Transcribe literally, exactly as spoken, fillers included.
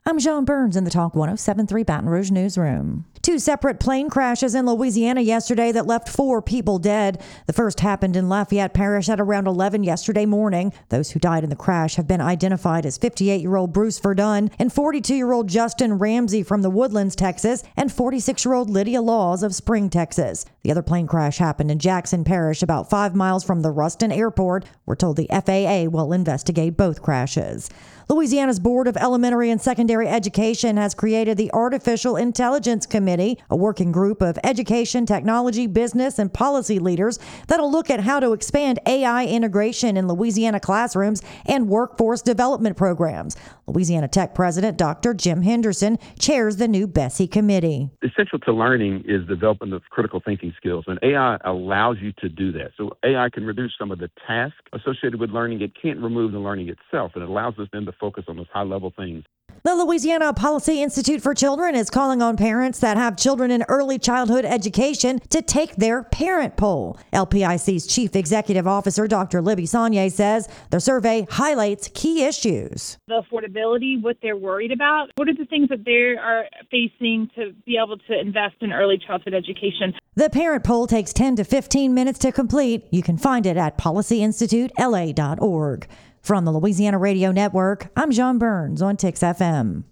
I'm John Burns in the Talk one oh seven point three Baton Rouge newsroom. Two separate plane crashes in Louisiana yesterday that left four people dead. The first happened in Lafayette Parish at around eleven yesterday morning. Those who died in the crash have been identified as fifty-eight-year-old Bruce Verdun and forty-two-year-old Justin Ramsey from the Woodlands, Texas, and forty-six-year-old Lydia Laws of Spring, Texas. The other plane crash happened in Jackson Parish, about five miles from the Ruston Airport. We're told the F A A will investigate both crashes. Louisiana's Board of Elementary and Secondary Education has created the Artificial Intelligence Committee, a working group of education, technology, business, and policy leaders that'll look at how to expand A I integration in Louisiana classrooms and workforce development programs. Louisiana Tech President Doctor Jim Henderson chairs the new BESI committee. Essential to learning is development of critical thinking skills, and A I allows you to do that. So A I can reduce some of the tasks associated with learning. It can't remove the learning itself, and it allows us then to focus on those high-level things. The Louisiana Policy Institute for Children is calling on parents that have children in early childhood education to take their parent poll. L P I C's Chief Executive Officer, Doctor Libby Saunier, says their survey highlights key issues. The affordability, what they're worried about, what are the things that they are facing to be able to invest in early childhood education. The parent poll takes ten to fifteen minutes to complete. You can find it at policy institute l a dot org. From the Louisiana Radio Network, I'm John Burns on Tix F M.